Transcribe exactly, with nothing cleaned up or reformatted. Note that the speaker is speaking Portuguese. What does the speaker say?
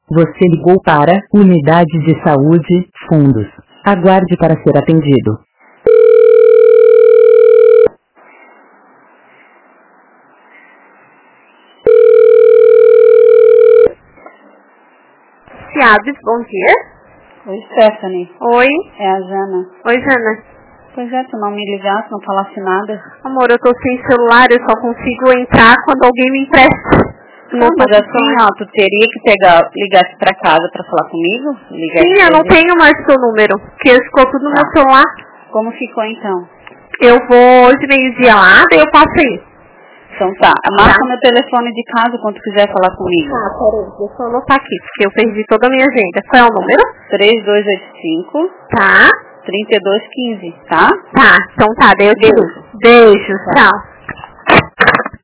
Você ligou para Unidade de Saúde, Fundos. Aguarde para ser atendido. Ciabes, bom dia. Oi, Stephanie. Oi. É a Jana. Oi, Jana. Pois é, tu não me ligasse, não falasse nada. Amor, eu tô sem celular, eu só consigo entrar quando alguém me empresta. Não, mas assim, ó, tu teria que pegar, ligasse pra casa pra falar comigo? Ligar Sim, eu não tenho mais seu número, porque ficou tudo no tá. meu celular. Como ficou então? Eu vou hoje meio-dia lá, daí eu passo aí. Então tá, marca Tá. meu telefone de casa quando tu quiser falar comigo. Tá, peraí, deixa eu anotar aqui, porque eu perdi toda a minha agenda. Qual é o número? três dois oito cinco, Tá. três dois um cinco, tá? Tá, então tá, daí eu te ligo. Beijo. Beijo, tchau.